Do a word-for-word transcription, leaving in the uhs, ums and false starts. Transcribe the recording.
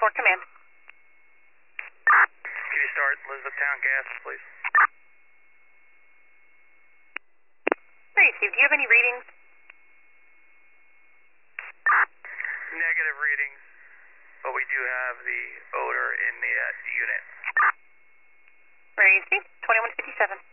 for command. Can you start Elizabethtown gas, please? thirty-two, do you have any readings? Negative readings, but we do have the odor in the uh, unit. Raise me, twenty-one fifty-seven.